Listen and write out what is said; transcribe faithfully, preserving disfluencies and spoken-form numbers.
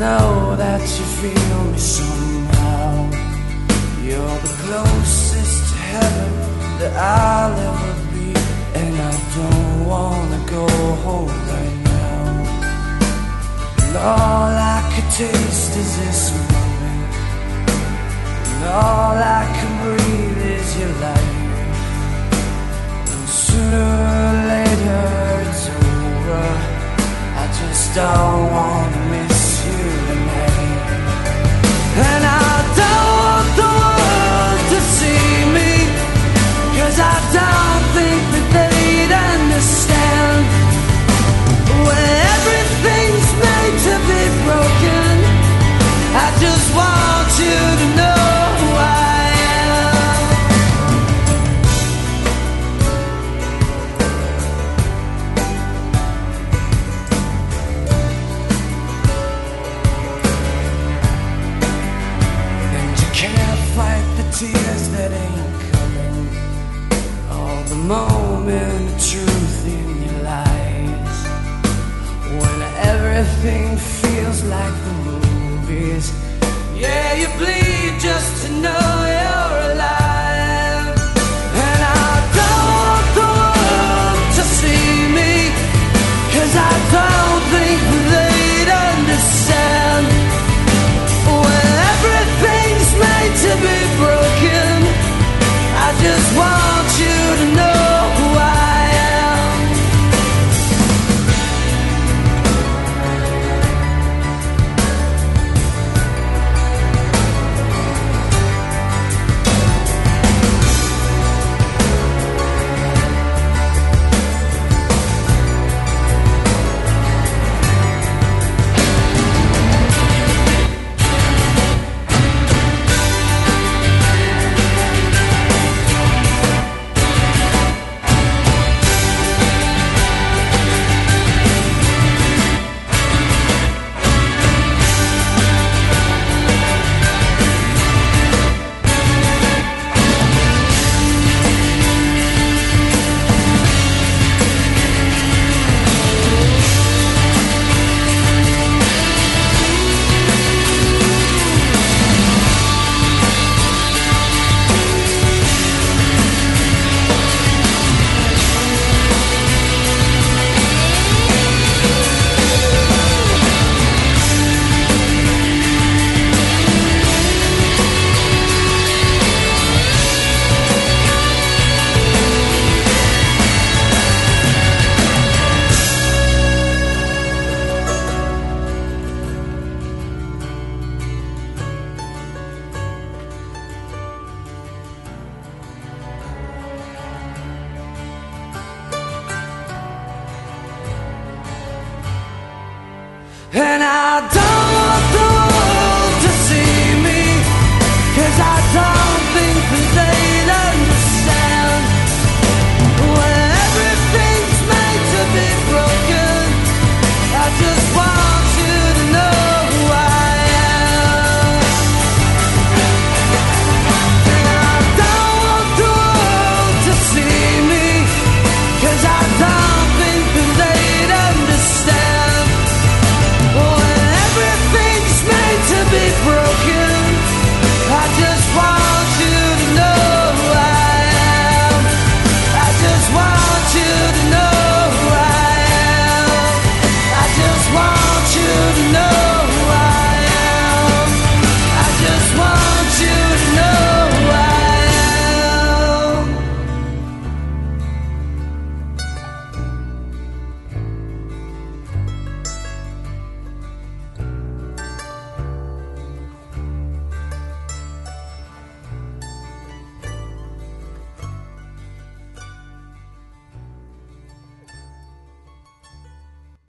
know that you feel me somehow. You're the closest to heaven that I'll ever be, and I don't wanna go home right now. And all I could taste is this moment, and all I can breathe is your light. And sooner or later it's over, I just don't wanna miss you tonight. And I don't want the world to see me, 'cause I don't think that they'd understand. When everything's made to be broken, I just want you to know who I am. And you can't fight the tears that ain't coming, all the moment of truth in your lies. When everything feels like the movies, yeah, you bleed just to know it.